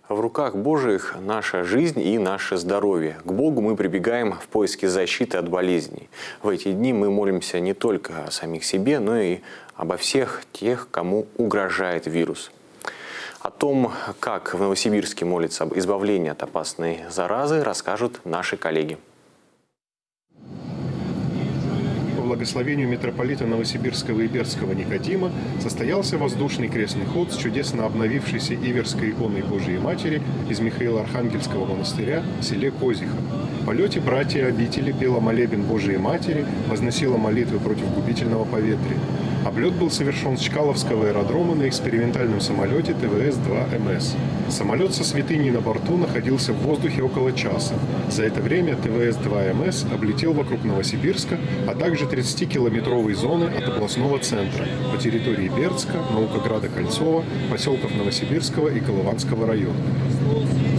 В руках Божьих наша жизнь и наше здоровье. К Богу мы прибегаем в поиске защиты от болезней. В эти дни мы молимся не только о самих себе, но и обо всех тех, кому угрожает вирус. О том, как в Новосибирске молятся об избавлении от опасной заразы, расскажут наши коллеги. По благословению митрополита Новосибирского и Бердского Никодима состоялся воздушный крестный ход с чудесно обновившейся Иверской иконой Божией Матери из Михаила-Архангельского монастыря в селе Козиха. В полете братья обители пела молебен Божией Матери, возносила молитвы против губительного поветрия. Облет был совершен с Чкаловского аэродрома на экспериментальном самолете ТВС-2МС. Самолет со святыней на борту находился в воздухе около часа. За это время ТВС-2МС облетел вокруг Новосибирска, а также 30-километровой зоны от областного центра по территории Бердска, Наукограда Кольцова, поселков Новосибирского и Колыванского района.